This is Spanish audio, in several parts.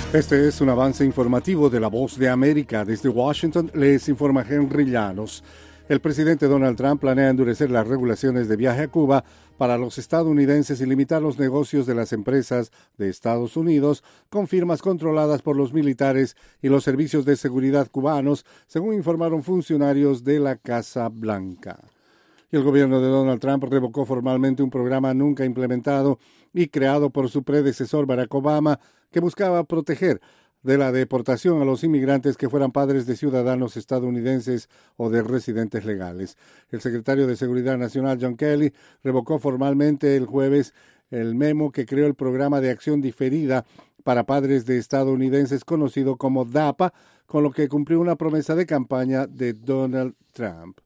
Este es un avance informativo de La Voz de América. Desde Washington les informa Henry Llanos. El presidente Donald Trump planea endurecer las regulaciones de viaje a Cuba para los estadounidenses y limitar los negocios de las empresas de Estados Unidos con firmas controladas por los militares y los servicios de seguridad cubanos, según informaron funcionarios de la Casa Blanca. Y el gobierno de Donald Trump revocó formalmente un programa nunca implementado y creado por su predecesor Barack Obama, que buscaba proteger de la deportación a los inmigrantes que fueran padres de ciudadanos estadounidenses o de residentes legales. El secretario de Seguridad Nacional, John Kelly, revocó formalmente el jueves el memo que creó el Programa de Acción Diferida para Padres de Estadounidenses, conocido como DAPA, con lo que cumplió una promesa de campaña de Donald Trump.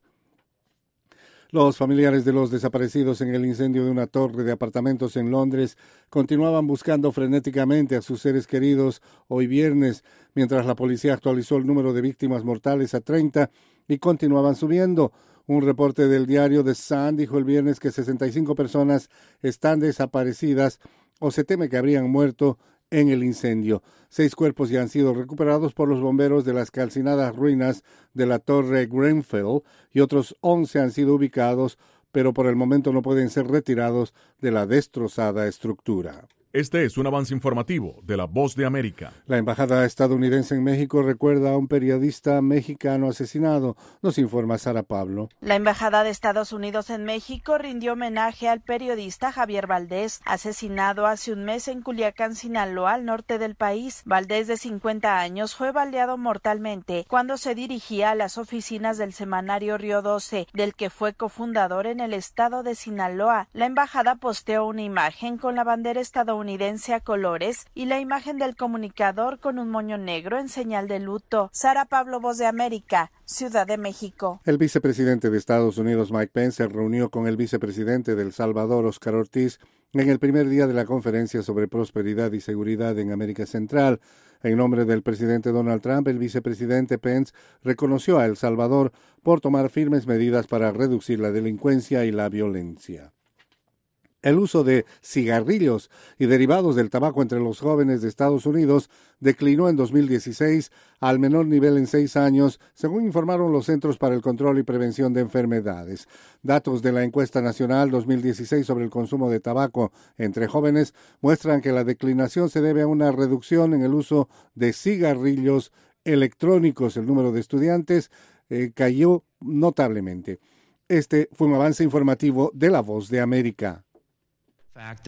Los familiares de los desaparecidos en el incendio de una torre de apartamentos en Londres continuaban buscando frenéticamente a sus seres queridos hoy viernes, mientras la policía actualizó el número de víctimas mortales a 30 y continuaban subiendo. Un reporte del diario The Sun dijo el viernes que 65 personas están desaparecidas o se teme que habrían muerto en el incendio. 6 cuerpos ya han sido recuperados por los bomberos de las calcinadas ruinas de la torre Grenfell y otros 11 han sido ubicados, pero por el momento no pueden ser retirados de la destrozada estructura. Este es un avance informativo de La Voz de América. La embajada estadounidense en México recuerda a un periodista mexicano asesinado. Nos informa Sara Pablo. La embajada de Estados Unidos en México rindió homenaje al periodista Javier Valdés, asesinado hace un mes en Culiacán, Sinaloa, al norte del país. Valdés, de 50 años, fue baleado mortalmente cuando se dirigía a las oficinas del semanario Río 12, del que fue cofundador en el estado de Sinaloa. La embajada posteó una imagen con la bandera estadounidense a colores y la imagen del comunicador con un moño negro en señal de luto. Sara Pablo, Voz de América, Ciudad de México. El vicepresidente de Estados Unidos, Mike Pence, se reunió con el vicepresidente de El Salvador, Óscar Ortiz, en el primer día de la conferencia sobre prosperidad y seguridad en América Central. En nombre del presidente Donald Trump, el vicepresidente Pence reconoció a El Salvador por tomar firmes medidas para reducir la delincuencia y la violencia. El uso de cigarrillos y derivados del tabaco entre los jóvenes de Estados Unidos declinó en 2016 al menor nivel en 6 años, según informaron los Centros para el Control y Prevención de Enfermedades. Datos de la encuesta nacional 2016 sobre el consumo de tabaco entre jóvenes muestran que la declinación se debe a una reducción en el uso de cigarrillos electrónicos. El número de estudiantes cayó notablemente. Este fue un avance informativo de La Voz de América.